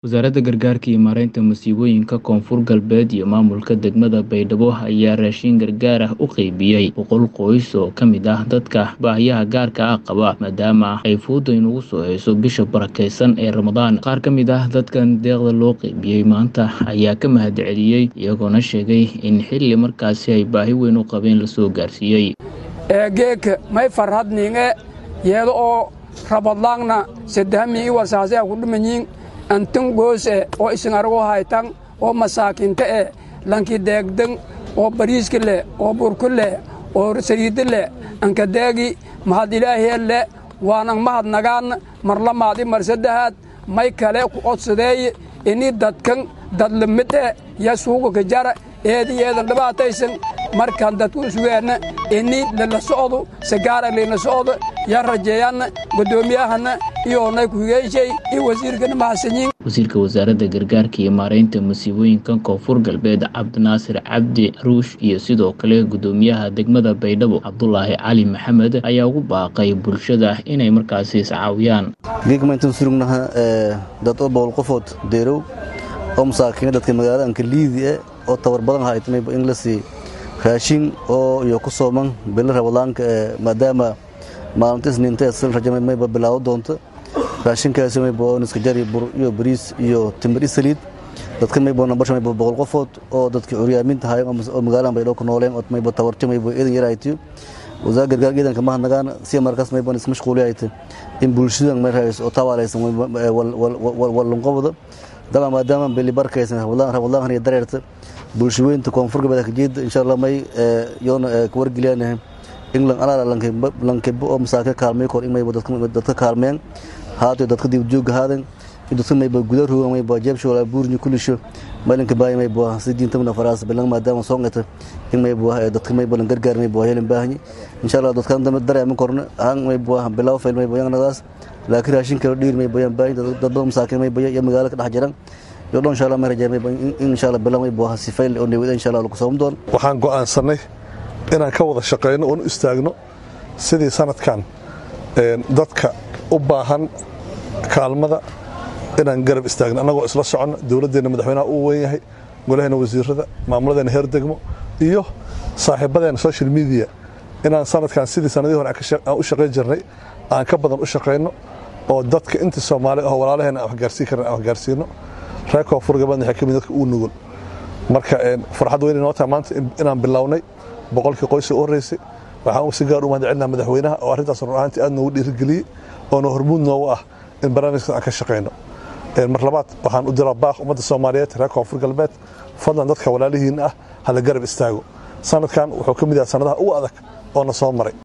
Wasaaradda Gargaarka iyo Maareynta Masiibooyinka Koonfur Galbeed iyo maamulka degmada Baydhabo ayaa raashin gargaar ah u qaybiyay 100 qoys oo ka mid ah dadka baahiyaha gaarka ah qaba maadaama ay fudud ugu soo hayso bisha barakeysan ee Ramadaan. Qaar ka mid ah dadkan deeqda loo qaybiyay maanta ayaa ka mahadceliyay iyagoona sheegay in xilli markaasi ay baahi weyn u qabeen la soo gaarsiiyay. geek may farhadninge yeedo oo Ramadaan sadahmi wasaasay ku dhimanyin antan goose oo isin argo haytan oo masaakinta lanki deegdan oo bariiska leh oo burka leh oo saliid leh anka deegi mahad ilaahay leh waana mahad nagaan marlamaadi marsadahad may kale ku codsaday ini dadkan dad lamida ya suuqa ka jara eedeeda dhabaataysan markaan dadku sugeena ini la socdo sagaara leena socdo ya rajeeyana gudoomiyahana iyo nay ku yeeshay wasiirka mahadsanyin. Wasiirka Wasaaradda Gargaarka iyo Maareynta Masiibooyinka Koonfur Galbeed Cabdinaasir Cabdi Ruush iyo sidoo kale gudoomiyaha degmada Baydhabo Cabdullaahi Cali Maxamed ayaa ugu baaqay bulshada inay markaasi is caawiyaan. geegmayntan surugnaha dad oo boqol qofood deerow oo masaakiin dadka magaalada anka liidi oo tabar badan haytay in la sii raashin oo iyo ku sooman bil Ramadaanka maadaama maalintaas ninta sal rajamay may bilaaw doonto raashinkaas may boon iska jari bur iyo bariis iyo timir saliid dadka may boon bashay may boqol qofood oo dadka curyaaminta hay oo magaalada Baydhabo ku nooleen oo may tabarti may boo idin yaraaytay wasaaradda gargaarka ka mahadnagaan si markaas may boon isma mashquuliyay in bulshada may raayis oo tawaalaysan wal dama maadaama bil barakeysan Ramadaan iyo dareerta bulshooyinka Koonfur Galbeed ka jeed insha Allah may yoona ku wargeliyaan in lanke oo masaakiin kaalmay kor in may dadka kaalmeen haatay dadka dib joog haadan dadka may gudaha roomay baajab shoola buurni kulisho malinka baay may boo sidiinta faraas bilan maadaama soongata in may boo dadka may balan gargaar may boo helan baahni insha Allah dadka dareeman korna aan may boo bilaw fayl may boo yanadaas laakiin raashinka dhiir may boo baahni dad masaakiin may boo iyo magaalada ka dhex jiraan iyo insha Allah may rajaynay insha Allah bilan may boo si fayl oo neewada insha Allah ku soo doon. Waxaan go'aansanay inaan ka wada shaqeyno oo istaagno sidii sanadkan dadka u baahan kaalmada inaan garab istaagno anagoo isla socono dawladdeena madaxweynaha uu weyn yahay golaheena wasiirada maamuladeena heer degmo iyo saaxiibadeena social media inaan sanadkan sidii sanadii hore aan u shaqeyn jirnay aan ka badan u shaqeyno oo dadka inta Soomaali ah walaalaheena wax gaarsiin karna wax gaarsiino reer Koonfur Galbeed waxa kamid dadka uu nugul marka farxad weyn inoo tahay maanta inaan bilownay boqolkii qoys oo horeysay waxaan si gaar u mahadcelinayaa madaxweynaha oo arrintaas ruuxaantii aad noogu dhiirigeliyay oo hormuud noogu ah in barnaamijka aan ka shaqeyno mar labaad waxaan u diraa baaq ummadda Soomaaliyeed reer Koonfur Galbeed fadlan dadka walaalihiin ah hala garab istaago sanadkan wuxuu ka mid yahay sanadaha ugu adag oo na soo maray.